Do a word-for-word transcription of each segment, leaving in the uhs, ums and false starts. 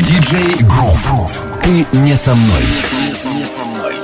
диджей Groove. Ты не со мной. Не со мной.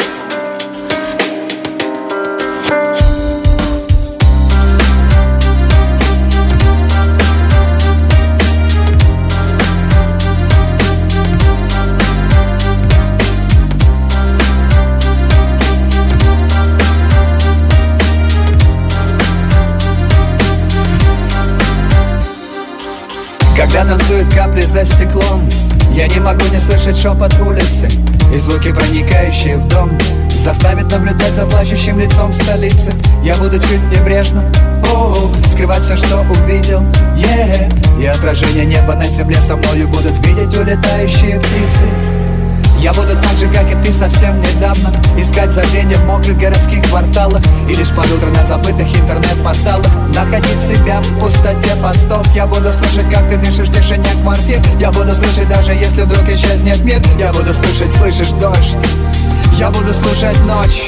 Когда танцуют капли за стеклом, я не могу не слышать шепот улицы и звуки, проникающие в дом, заставит наблюдать за плачущим лицом столицы. Я буду чуть небрежно, о-о, скрывать все, что увидел, yeah. И отражение неба на земле со мною будут видеть улетающие птицы. Я буду так же, как и ты совсем недавно, искать забвенье в мокрых городских кварталах и лишь под утро на забытых интернет-порталах находить себя в пустоте постов. Я буду слышать, как ты дышишь в тишине квартир. Я буду слышать, даже если вдруг исчезнет мир. Я буду слышать, слышишь дождь. Я буду слушать ночь.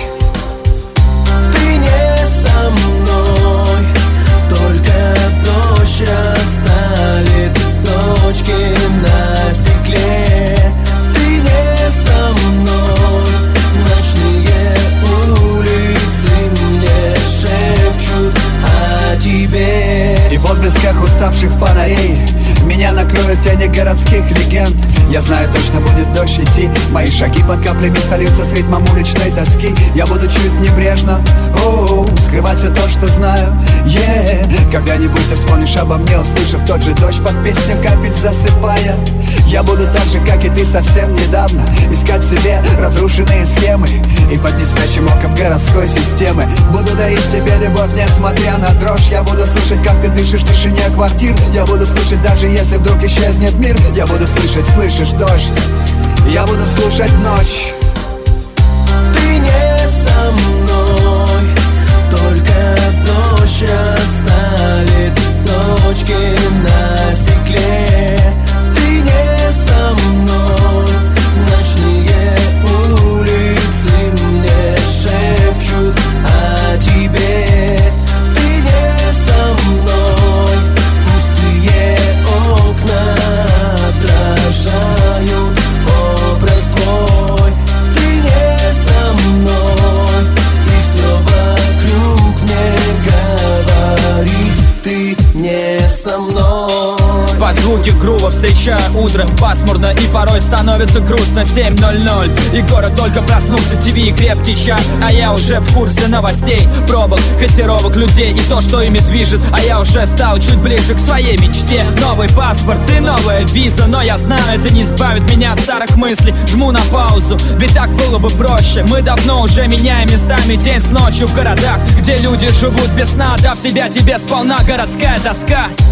Ты не со мной, только дождь расставит точки на стекле. Ты не со мной, ночные улицы мне шепчут о тебе. И в отблесках уставших фонарей меня накроют тени городских легенд. Я знаю, точно будет дождь идти. Мои шаги под каплями сольются с ритмом уличной тоски. Я буду чуть небрежно, о-о, скрывать все то, что знаю, yeah. Когда-нибудь ты вспомнишь обо мне, услышав тот же дождь под песню капель засыпая. Я буду так же, как и ты совсем недавно, искать в себе разрушенные схемы и под неспящим оком городской системы буду дарить тебе любовь, несмотря на дрожь. Я буду слушать, как ты дышишь в тишине квартир. Я буду слушать, даже если вдруг исчезнет мир. Я буду слышать, слышишь дождь. Я буду слушать ночь. Ты не со мной, только дождь расставит точки на стекле. Ты не со мной, ночные улицы мне шепчут о тебе. Ты не со мной, пустые окна отражают образ твой. Ты не со мной, и все вокруг мне говорит: ты не со мной. Под звуки грува встречаю утро. Пасмурно и порой становится грустно. Семь ноль ноль и город только проснулся. ТВ и крепкий чай, а я уже в курсе новостей, пробок, котировок людей и то, что ими движет. А я уже стал чуть ближе к своей мечте. Новый паспорт и новая виза, но я знаю, это не избавит меня от старых мыслей. Жму на паузу, ведь так было бы проще. Мы давно уже меняем местами день с ночью в городах, где люди живут без сна, дав себя тебе сполна. Городская тоска